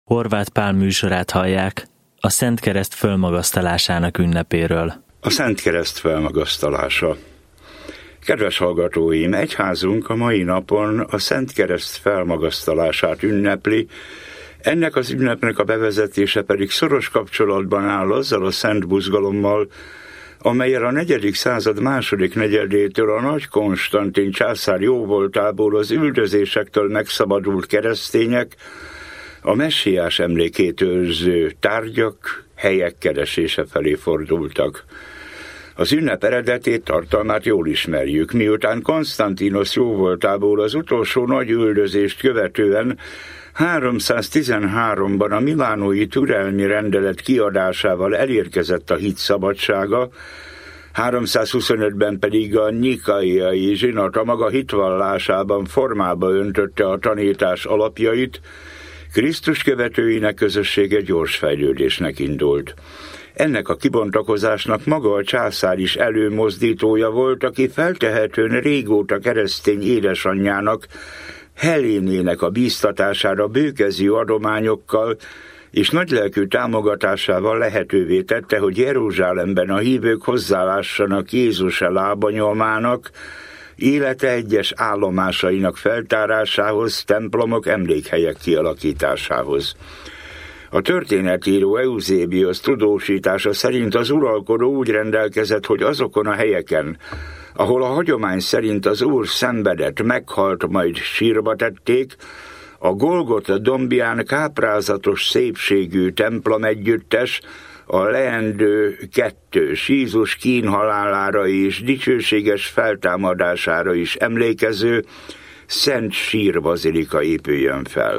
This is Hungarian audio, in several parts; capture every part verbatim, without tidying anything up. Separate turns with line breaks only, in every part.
Horváth Pál műsorát hallják a Szent Kereszt fölmagasztalásának ünnepéről.
A Szent Kereszt felmagasztalása. Kedves hallgatóim, egyházunk a mai napon a Szent Kereszt felmagasztalását ünnepli, ennek az ünnepnek a bevezetése pedig szoros kapcsolatban áll azzal a szent buzgalommal, amellyel a negyedik század második negyedétől a Nagy Konstantin császár jóvoltából az üldözésektől megszabadult keresztények a messiás emlékét őrző tárgyak, helyek keresése felé fordultak. Az ünnep eredetét, tartalmát jól ismerjük, miután Konstantinos jóvoltából az utolsó nagy üldözést követően háromszáztizenháromban a milánói türelmi rendelet kiadásával elérkezett a hit szabadsága, háromszázhuszonötben pedig a nikaiai zsinat a maga hitvallásában formába öntötte a tanítás alapjait, Krisztus követőinek közössége gyors fejlődésnek indult. Ennek a kibontakozásnak maga a császár is előmozdítója volt, aki feltehetően régóta keresztény édesanyjának, Helénének a bíztatására bőkezű adományokkal és nagylelkű támogatásával lehetővé tette, hogy Jeruzsálemben a hívők hozzálássanak Jézus lábanyomának, élete egyes állomásainak feltárásához, templomok, emlékhelyek kialakításához. A történetíró Eusébiosz tudósítása szerint az uralkodó úgy rendelkezett, hogy azokon a helyeken, ahol a hagyomány szerint az Úr szenvedett, meghalt, majd sírba tették, a Golgota dombján káprázatos szépségű templom együttes, a leendő kettős Jézus kínhalálára és dicsőséges feltámadására is emlékező szent sírbazilika épüljön fel.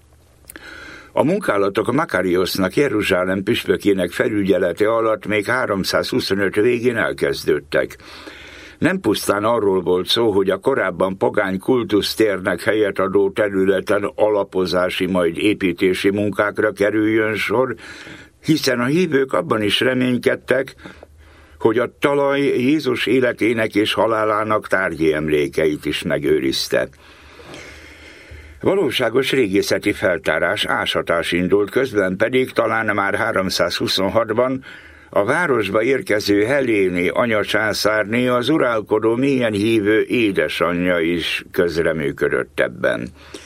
A munkálatok a Makariosznak, Jeruzsálem püspökének felügyelete alatt még háromszázhuszonöt végén elkezdődtek. Nem pusztán arról volt szó, hogy a korábban pogány kultusztérnek helyet adó területen alapozási, majd építési munkákra kerüljön sor, hiszen a hívők abban is reménykedtek, hogy a talaj Jézus életének és halálának tárgyi emlékeit is megőrizte. Valóságos régészeti feltárás, ásatás indult, közben pedig talán már háromszázhuszonhatban a városba érkező Heléné anyacsászárné, az uralkodó mélyen hívő édesanyja is közreműködött ebben.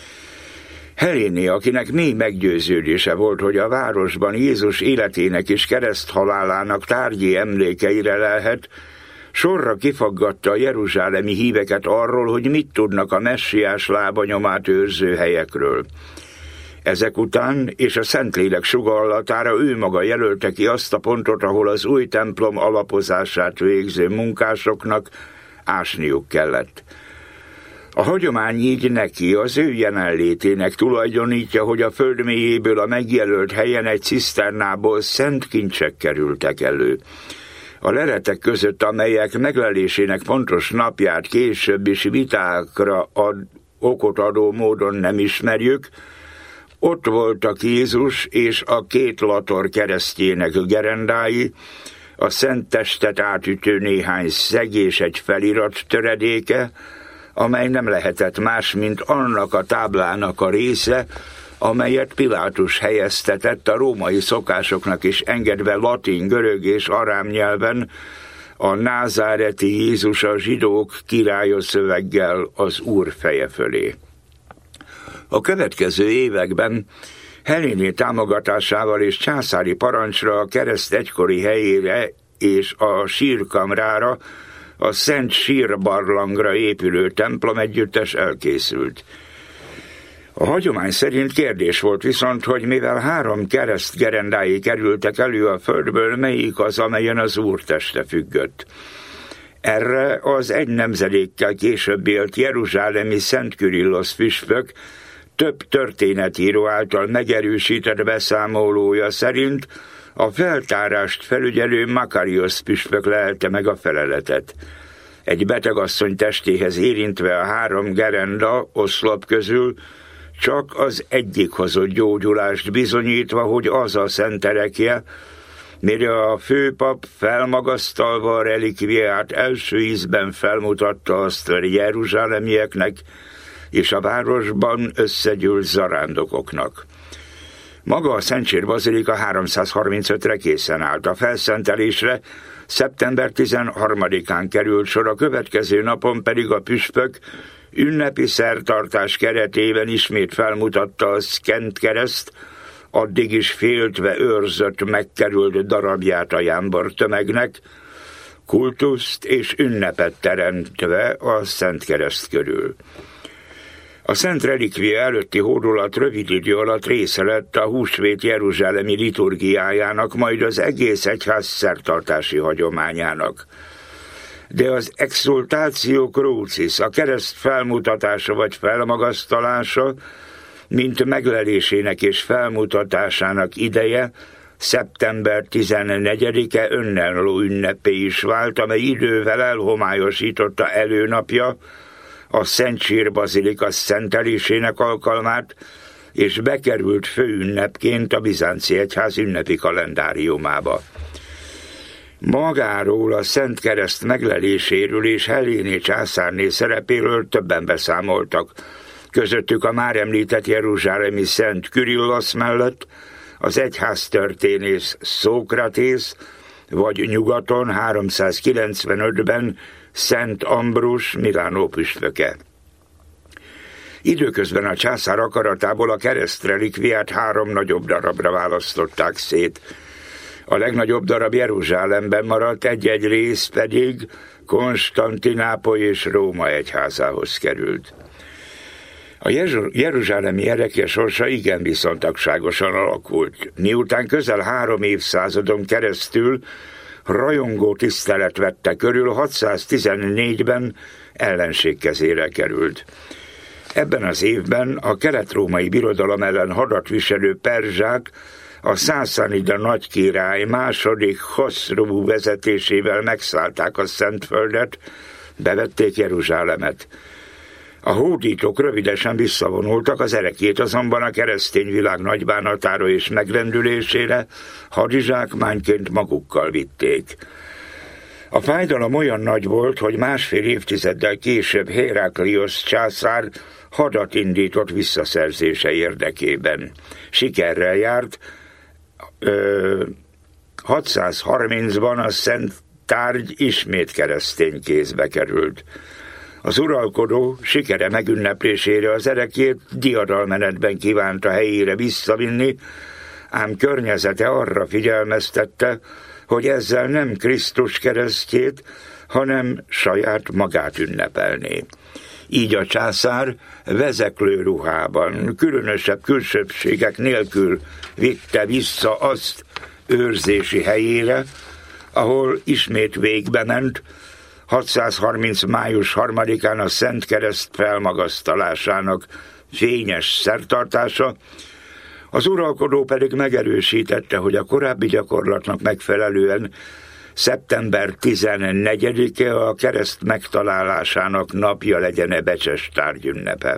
Heléné, akinek mély meggyőződése volt, hogy a városban Jézus életének és kereszthalálának tárgyi emlékeire lelhet, sorra kifaggatta a jeruzsálemi híveket arról, hogy mit tudnak a messiás lábanyomát őrző helyekről. Ezek után és a Szentlélek sugallatára ő maga jelölte ki azt a pontot, ahol az új templom alapozását végző munkásoknak ásniuk kellett. A hagyomány így neki, az ő jelenlétének tulajdonítja, hogy a föld mélyéből a megjelölt helyen egy ciszternából szent kincsek kerültek elő. A leletek között, amelyek meglelésének pontos napját később is vitákra ad, okot adó módon nem ismerjük, ott voltak Jézus és a két lator keresztjének gerendái, a szent testet átütő néhány szeg és egy felirat töredéke, amely nem lehetett más, mint annak a táblának a része, amelyet Pilátus helyeztetett a római szokásoknak is engedve latin, görög és arám nyelven a názáreti Jézus a zsidók királya szöveggel az Úr feje fölé. A következő években Heléné támogatásával és császári parancsra a kereszt egykori helyére és a sírkamrára, a Szent Sírbarlangra épülő templom együttes elkészült. A hagyomány szerint kérdés volt viszont, hogy mivel három kereszt gerendái kerültek elő a földből, melyik az, amelyen az Úr teste függött. Erre az egy nemzedékkel később élt jeruzsálemi Szent Kürillosz püspök több történetíró által megerősített beszámolója szerint a feltárást felügyelő Makariosz püspök lehelte meg a feleletet. Egy betegasszony testéhez érintve a három gerenda oszlop közül csak az egyik hozott gyógyulást, bizonyítva, hogy az a szent erekje, mire a főpap felmagasztalva a relikviát első ízben felmutatta azt a jeruzsálemieknek és a városban összegyűlt zarándokoknak. Maga a Szentsér Bazilika háromszázharmincötre készen állt. A felszentelésre szeptember tizenharmadikán került sor, a következő napon pedig a püspök ünnepi szertartás keretében ismét felmutatta a Szent Kereszt, addig is féltve őrzött, megkerült darabját a jámbor tömegnek, kultuszt és ünnepet teremtve a Szent Kereszt körül. A Szent Relikvia előtti hódolat rövid idő alatt része lett a húsvét jeruzsálemi liturgiájának, majd az egész egyház szertartási hagyományának. De az exultáció crucis, a kereszt felmutatása vagy felmagasztalása, mint meglelésének és felmutatásának ideje, szeptember tizennegyedike önálló ünnepé is vált, amely idővel elhomályosította előnapja a Szentsér Bazilika szentelésének alkalmát, és bekerült főünnepként a bizánci egyház ünnepi kalendáriumába. Magáról, a Szent Kereszt megleléséről és Helléné császárné szerepéről többen beszámoltak. Közöttük a már említett jeruzsálemi Szent Kürillosz mellett az egyháztörténész Szókratész, vagy nyugaton háromszázkilencvenötben Szent Ambrus Milánó püspöke. Időközben a császár akaratából a keresztrelikviát három nagyobb darabra választották szét. A legnagyobb darab Jeruzsálemben maradt, egy-egy rész pedig Konstantinápoly és Róma egyházához került. A jeruzsálemi erekje sorsa igen viszontagságosan alakult. Miután közel három évszázadon keresztül rajongó tisztelet vette körül, hatszáztizennégyben ellenség kezére került. Ebben az évben a kelet-római birodalom ellen hadat viselő perzsák a Szászánida nagykirály második Hoszrú vezetésével megszállták a Szentföldet, bevették Jeruzsálemet. A hódítók rövidesen visszavonultak, az erekjét azonban a keresztény világ nagybánatára és megrendülésére hadizsákmányként magukkal vitték. A fájdalom olyan nagy volt, hogy másfél évtizeddel később Hérákliosz császár hadat indított visszaszerzése érdekében. Sikerrel járt, ö, hatszázharmincban a szent tárgy ismét keresztény kézbe került. Az uralkodó sikere megünneplésére az erekjét diadalmenetben kívánta helyére visszavinni, ám környezete arra figyelmeztette, hogy ezzel nem Krisztus keresztjét, hanem saját magát ünnepelné. Így a császár vezeklő ruhában, különösebb külsőségek nélkül vitte vissza azt őrzési helyére, ahol ismét végbe ment, hatszázharminc. május harmadikán a Szent Kereszt felmagasztalásának fényes szertartása, az uralkodó pedig megerősítette, hogy a korábbi gyakorlatnak megfelelően szeptember tizennegyedike a kereszt megtalálásának napja legyen e becses tárgyünnepe.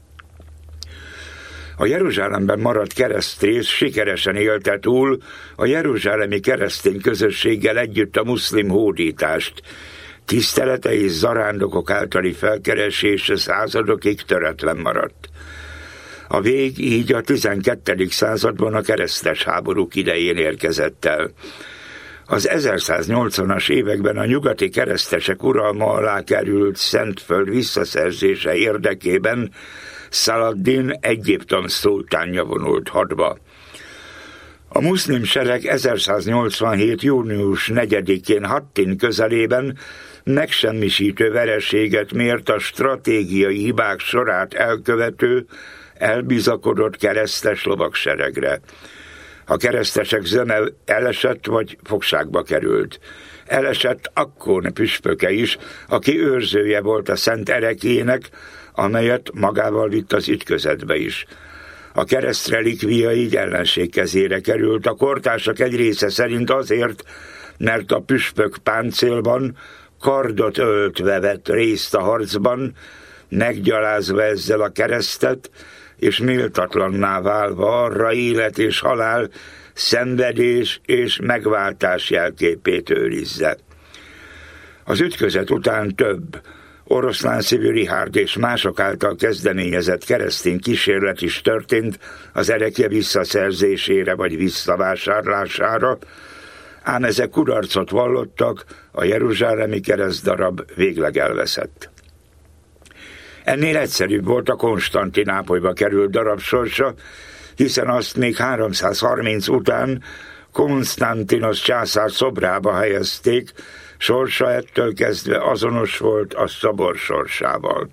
A Jeruzsálemben maradt keresztrész sikeresen élte túl a jeruzsálemi keresztény közösséggel együtt a muszlim hódítást. Tisztelete és zarándokok általi felkeresése századokig töretlen maradt. A vég így a tizenkettedik században a keresztes háborúk idején érkezett el. Az ezerszáznyolcvanas években a nyugati keresztesek uralma alá került Szentföld visszaszerzése érdekében Szaladdin Egyiptom szultánja vonult hadba. A muszlim sereg ezerszáznyolcvanhét. június negyedikén Hattin közelében megsemmisítő vereséget mért a stratégiai hibák sorát elkövető, elbizakodott keresztes lovagseregre. A keresztesek zöme elesett vagy fogságba került. Elesett Akkón püspöke is, aki őrzője volt a szent erekjének, amelyet magával vitt az ütközetbe is. A keresztrelikvia így ellenség kezére került, a kortársak egy része szerint azért, mert a püspök páncélban, kardot öltve vett részt a harcban, meggyalázva ezzel a keresztet, és méltatlanná válva arra élet és halál, szenvedés és megváltás jelképét őrizze. Az ütközet után több, oroszlánszívű Richárd és mások által kezdeményezett keresztény kísérlet is történt az erekje visszaszerzésére vagy visszavásárlására, ám ezek kudarcot vallottak, a jeruzsálemi keresztdarab végleg elveszett. Ennél egyszerűbb volt a Konstantinápolyba került darab sorsa, hiszen azt még háromszázharminc után Konstantinos császár szobrába helyezték, sorsa ettől kezdve azonos volt a szobor sorsával.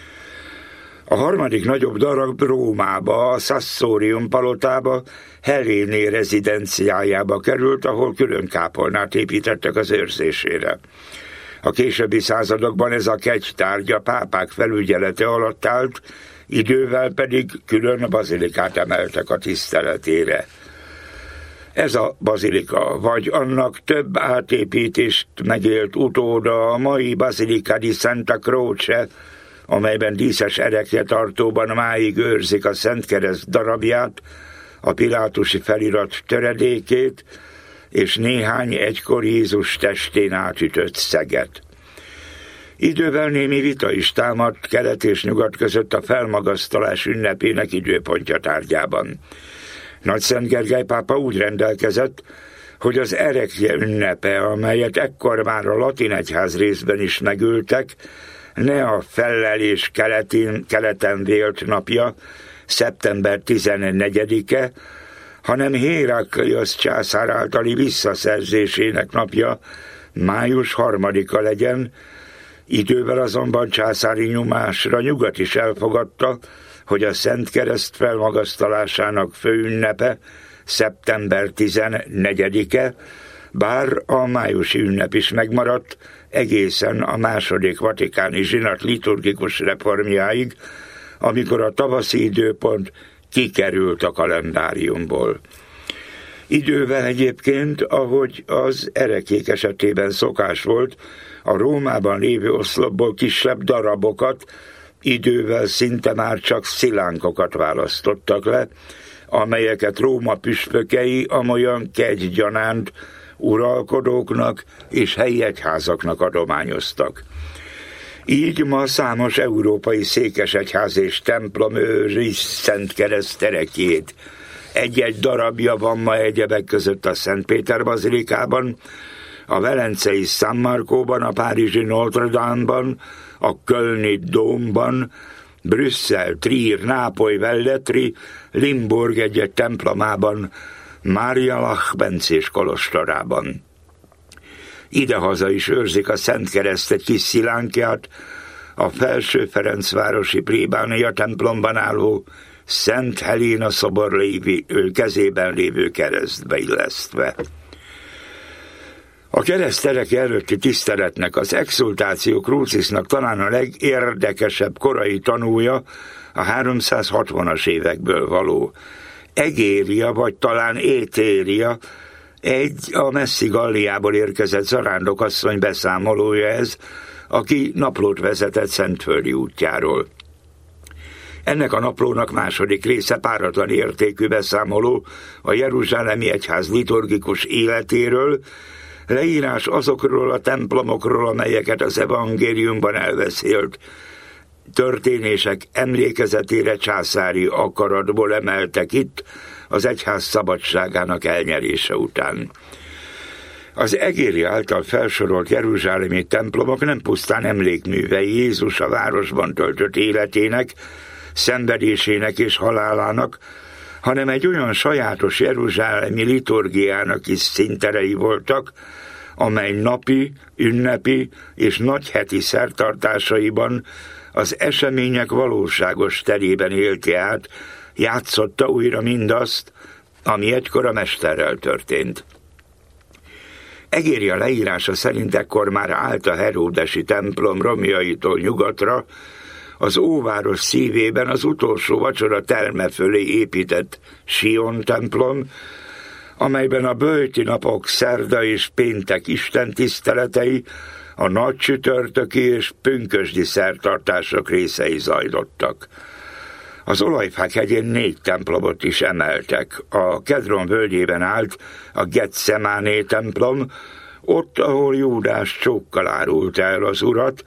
A harmadik nagyobb darab Rómába, a Sassorium palotába, Helléné rezidenciájába került, ahol külön kápolnát építettek az őrzésére. A későbbi századokban ez a kegytárgy a pápák felügyelete alatt állt, idővel pedig külön bazilikát emeltek a tiszteletére. Ez a bazilika, vagy annak több átépítést megélt utóda, a mai Basilica di Santa Croce, amelyben díszes erekjetartóban máig őrzik a Szentkereszt darabját, a pilátusi felirat töredékét, és néhány egykor Jézus testén átütött szeget. Idővel némi vita is támadt kelet és nyugat között a felmagasztalás ünnepének időpontja tárgyában. Nagyszent Gergely pápa úgy rendelkezett, hogy az erekje ünnepe, amelyet ekkor már a latin egyház részben is megültek, ne a fellelés keletén, keleten vélt napja, szeptember tizennegyedike, hanem Hérakliosz császár általi visszaszerzésének napja, május harmadika legyen. Idővel azonban császári nyomásra nyugat is elfogadta, hogy a Szent Kereszt felmagasztalásának főünnepe szeptember tizennegyedike, bár a májusi ünnep is megmaradt egészen a második vatikáni zsinat liturgikus reformjáig, amikor a tavaszi időpont kikerült a kalendáriumból. Idővel egyébként, ahogy az erekék esetében szokás volt, a Rómában lévő oszlopból kisebb darabokat, idővel szinte már csak szilánkokat választottak le, amelyeket Róma püspökei amolyan kegygyanánt uralkodóknak és helyi egyházaknak adományoztak. Így ma számos európai székesegyház és templom őri Szentkereszt erekjét. Egy-egy darabja van ma egyebek között a Szentpéter bazilikában, a velencei San Marcóban, a párizsi Notre Dame-ban, a kölni Dómban, Brüsszel, Trier, Nápoly, Velletri, Limburg egy-egy templomában, Mária Lachbencés kolostorában. Idehaza is őrzik a Szentkereszt egy kis szilánkját, a Felső Ferencvárosi plébánia templomban álló Szent Helena szobor lévi, kezében lévő keresztbe illesztve. A kereszterek előtti tiszteletnek, az Exultáció Crucisnak talán a legérdekesebb korai tanúja a háromszázhatvanas évekből való Egéria, vagy talán Étéria, egy a messzi Galliából érkezett zarándokasszony beszámolója ez, aki naplót vezetett Szentföldi útjáról. Ennek a naplónak második része páratlan értékű beszámoló a jeruzsálemi egyház liturgikus életéről, leírás azokról a templomokról, amelyeket az evangéliumban elbeszélt történések emlékezetére császári akaratból emeltek itt az egyház szabadságának elnyerése után. Az Egéri által felsorolt jeruzsálemi templomok nem pusztán emlékművei Jézus a városban töltött életének, szenvedésének és halálának, hanem egy olyan sajátos jeruzsálemi liturgiának is színterei voltak, amely napi, ünnepi és nagyheti szertartásaiban az események valóságos terében élte át, játszotta újra mindazt, ami egykor a mesterrel történt. Egéria leírása szerint ekkor már állt a heródesi templom romjaitól nyugatra, az óváros szívében az utolsó vacsora terme fölé épített Sion templom, amelyben a böjti napok szerda és péntek istentiszteletei, a nagy csütörtöki és pünkösdi szertartások részei zajlottak. Az Olajfák hegyén négy templomot is emeltek. A Kedron völgyében állt a Getsemáné templom, ott, ahol Júdás csókkal árult el az urat,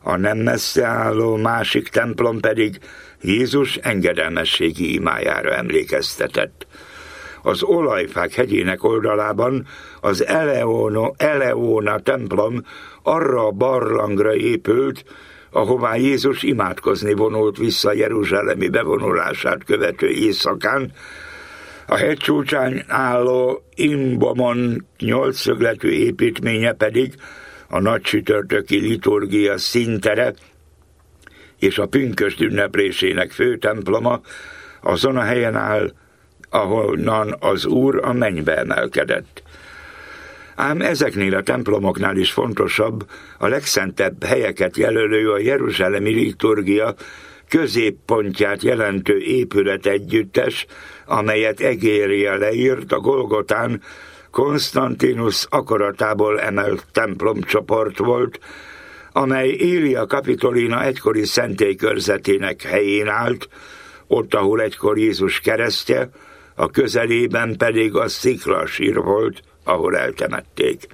a nem messze álló másik templom pedig Jézus engedelmességi imájára emlékeztetett. Az olajfák hegyének oldalában az Eleono, Eleona templom arra a barlangra épült, ahová Jézus imádkozni vonult vissza jeruzsálemi bevonulását követő éjszakán. A hegycsúcsán álló Imbomon nyolcszögletű építménye pedig a nagy csütörtöki liturgia színtere és a pünkösd ünneplésének főtemploma azon a helyen áll, ahonnan az Úr a mennybe emelkedett. Ám ezeknél a templomoknál is fontosabb a legszentebb helyeket jelölő a jeruzsálemi liturgia középpontját jelentő épület együttes, amelyet Egéria leírt a Golgotán Konstantinus akaratából emelt templomcsoport volt, amely Élia Kapitolina egykori szentélykörzetének helyén állt, ott, ahol egykor Jézus keresztje, a közelében pedig a sziklasír volt, ahol eltemették.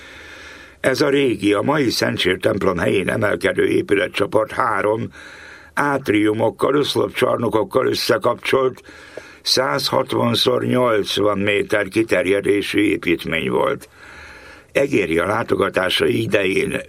Ez a régi, a mai Szentsér templom helyén emelkedő épületcsoport három átriumokkal, oszlopcsarnokokkal összekapcsolt száz hatvan szor nyolcvan méter kiterjedésű építmény volt. Egéria látogatása idején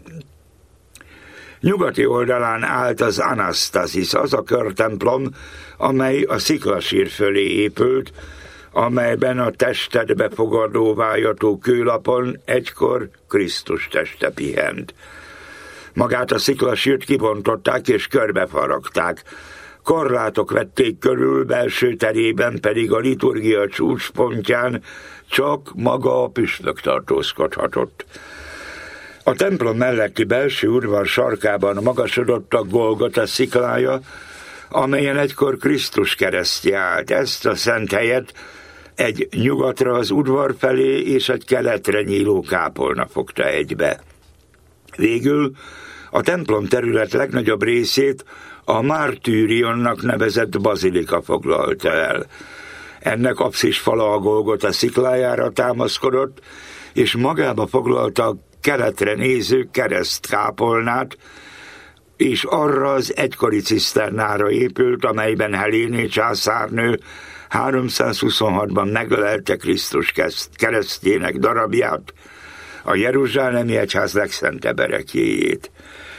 nyugati oldalán állt az Anasztaszis, az a körtemplom, amely a sziklasír fölé épült, amelyben a testet befogadó vájató kőlapon egykor Krisztus teste pihent. Magát a sziklasírt kibontották és körbefaragták. Korlátok vették körül, belső terében pedig a liturgia csúcspontján csak maga a püspök tartózkodhatott. A templom melletti belső udvar sarkában magasodott a Golgota sziklája, amelyen egykor Krisztus keresztje állt. Ezt a szent helyet egy nyugatra az udvar felé és egy keletre nyíló kápolna fogta egybe. Végül a templom terület legnagyobb részét a Mártírionnak nevezett bazilika foglalta el. Ennek apszis fala a Golgota sziklájára támaszkodott, és magába foglalta a keletre néző keresztkápolnát, és arra az egykori ciszternára épült, amelyben Heléné császárnő háromszázhuszonhatban megölelte Krisztus keresztjének darabját, a jeruzsálemi egyház legszentebb ereklyéjét.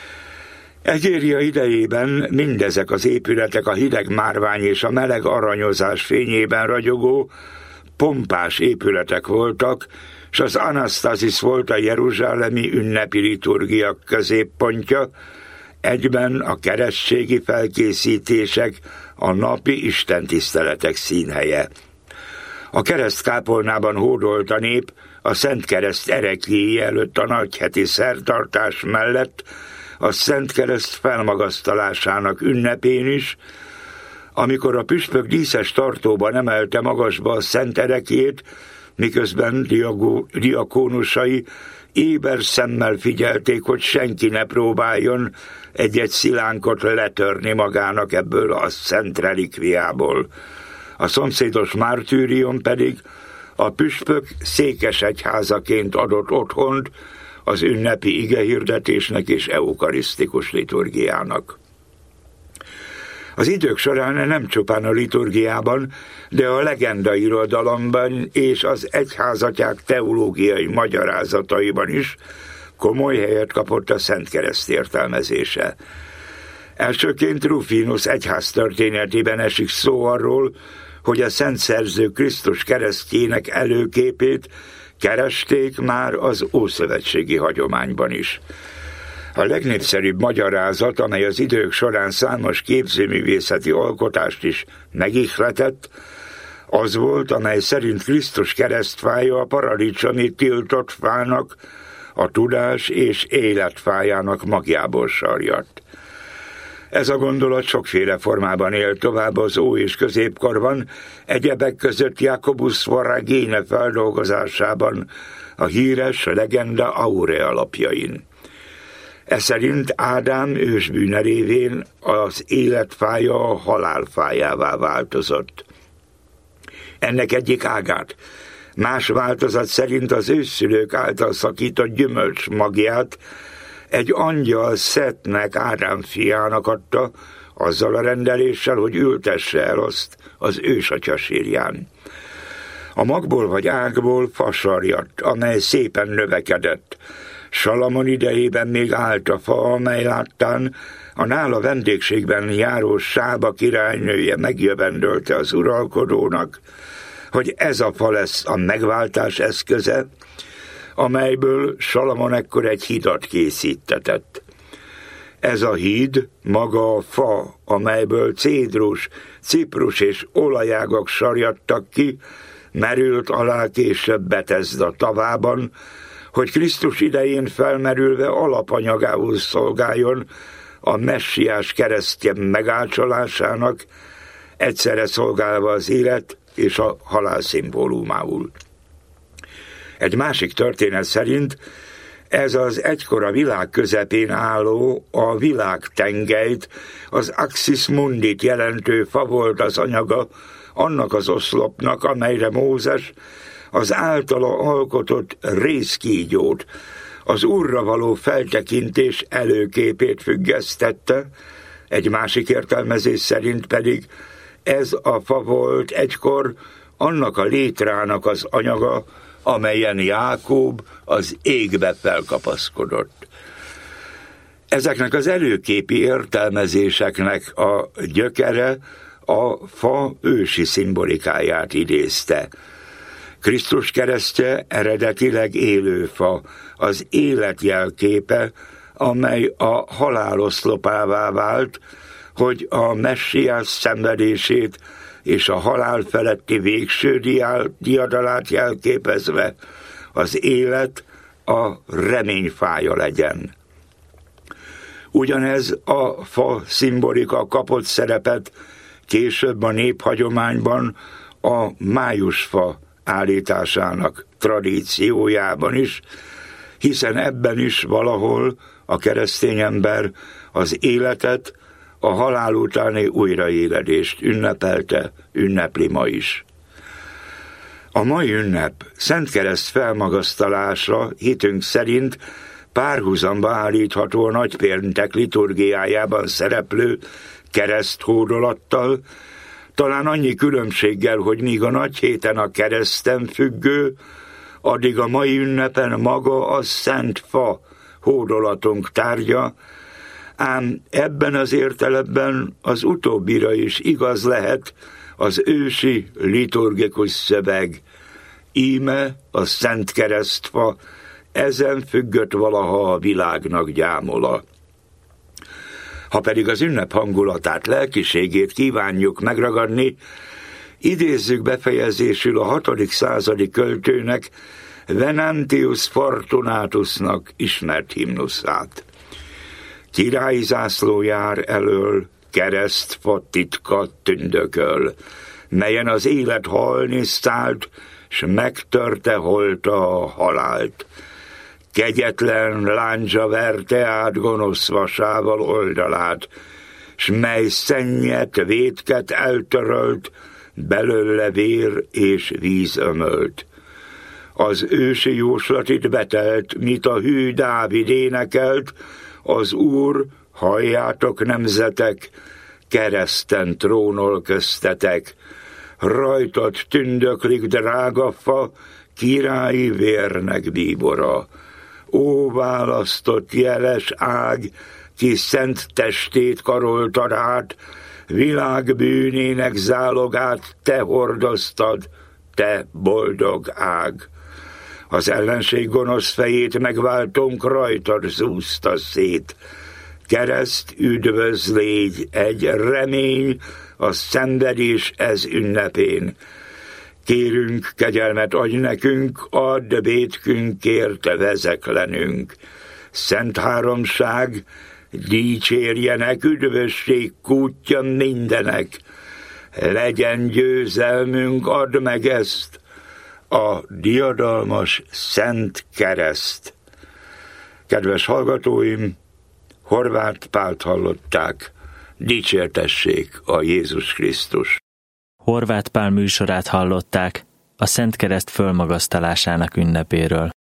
Egéria idejében mindezek az épületek a hideg márvány és a meleg aranyozás fényében ragyogó, pompás épületek voltak, és az Anasztaszis volt a jeruzsálemi ünnepi liturgia középpontja, egyben a keresztségi felkészítések, a napi istentiszteletek színhelye. A keresztkápolnában hódolt a nép a Szent Kereszt ereklyéi előtt a nagyheti szertartás mellett, a Szent Kereszt felmagasztalásának ünnepén is, amikor a püspök díszes tartóban emelte magasba a szent ereklyét, miközben diagó, diakónusai éber szemmel figyelték, hogy senki ne próbáljon egy-egy szilánkot letörni magának ebből a szent relikviából. A szomszédos Mártírjon pedig a püspök székesegyházaként adott otthont az ünnepi igehirdetésnek és eukarisztikus liturgiának. Az idők során nem csupán a liturgiában, de a legendairodalomban és az egyházatyák teológiai magyarázataiban is komoly helyet kapott a Szent Kereszt értelmezése. Elsőként Rufinus egyház történetében esik szó arról, hogy a szent szerző Krisztus keresztjének előképét keresték már az ószövetségi hagyományban is. A legnépszerűbb magyarázat, amely az idők során számos képzőművészeti alkotást is megihletett, az volt, amely szerint Krisztus keresztfája a paradicsomi tiltott fának, a tudás és életfájának magjából sarjadt. Ez a gondolat sokféle formában él tovább az ó- és középkorban, egyebek között Jacobus Voragine feldolgozásában, a híres legenda Aurea lapjain. Ez szerint Ádám ősbűne révén az életfája a halálfájává változott. Ennek egyik ágát, más változat szerint az ősszülők által szakított gyümölcs magját egy angyal Szetnek, Ádám fiának adta, azzal a rendeléssel, hogy ültesse el azt az ősatya sírján. A magból vagy ágból fa sarjadt, amely szépen növekedett. Salamon idejében még állt a fa, amely láttán a nála vendégségben járó Sába királynője megjövendölte az uralkodónak, hogy ez a fa lesz a megváltás eszköze, amelyből Salamon ekkor egy hidat készítetett. Ez a híd maga a fa, amelyből cédrus, ciprus és olajágak sarjadtak ki, merült alá később Betesda tavában, hogy Krisztus idején felmerülve alapanyagául szolgáljon a messiás keresztje megácsolásának, egyszerre szolgálva az élet és a halál szimbólumául. Egy másik történet szerint ez az egykor a világ közepén álló, a világtengelyt, az Axis Mundit jelentő fa volt az anyaga annak az oszlopnak, amelyre Mózes az általa alkotott rézkígyót, az Úrra való feltekintés előképét függesztette, egy másik értelmezés szerint pedig ez a fa volt egykor annak a létrának az anyaga, amelyen Jákob az égbe felkapaszkodott. Ezeknek az előképi értelmezéseknek a gyökere a fa ősi szimbolikáját idézte. Krisztus keresztje eredetileg élő fa, az élet jelképe, amely a halál oszlopává vált, hogy a messiás szenvedését és a halál feletti végső diadalát jelképezve az élet a reményfája legyen. Ugyanez a fa szimbolika kapott szerepet később a néphagyományban a májusfa állításának tradíciójában is, hiszen ebben is valahol a keresztény ember az életet, a halál utáni újraéledést ünnepelte, ünnepli ma is. A mai ünnep Szentkereszt felmagasztalása hitünk szerint párhuzamba állítható a nagypéntek liturgiájában szereplő kereszthódolattal, talán annyi különbséggel, hogy míg a nagyhéten a kereszten függő, addig a mai ünnepen maga a szent fa hódolatunk tárgya, ám ebben az értelemben az utóbbira is igaz lehet az ősi liturgikus szöveg. Íme a szent keresztfa, ezen függött valaha a világnak gyámola. Ha pedig az ünnep hangulatát, lelkiségét kívánjuk megragadni, idézzük befejezésül a hatodik századi költőnek, Venantius Fortunatusnak ismert himnuszát. Királyi zászló jár elől, keresztfa titka tündököl, melyen az élet halni szállt, s megtörte holta a halált. Kegyetlen láncsa verte át gonosz vasával oldalát, s mely szennyet, vétket eltörölt, belőle vér és víz ömölt. Az ősi jóslatit betelt, mit a hű Dávid énekelt, az Úr, halljátok nemzetek, kereszten trónol köztetek, rajtad tündöklik drága fa, királyi vérnek bíbora. Ó, választott jeles ág, ki szent testét karoltad át, világ bűnének zálogát te hordoztad, te boldog ág. Az ellenség gonosz fejét megváltónk rajtad zúzta szét. Kereszt üdvöz légy, egy remény, a szenvedés ez ünnepén. Kérünk, kegyelmet adj nekünk, add bétkünkért vezeklenünk. Szent háromság, dicsérjenek, üdvösség kútja mindenek. Legyen győzelmünk, add meg ezt, a diadalmas Szent Kereszt. Kedves hallgatóim, Horváth Pált hallották, dicsértessék a Jézus Krisztus.
Horváth Pál műsorát hallották a Szent Kereszt fölmagasztalásának ünnepéről.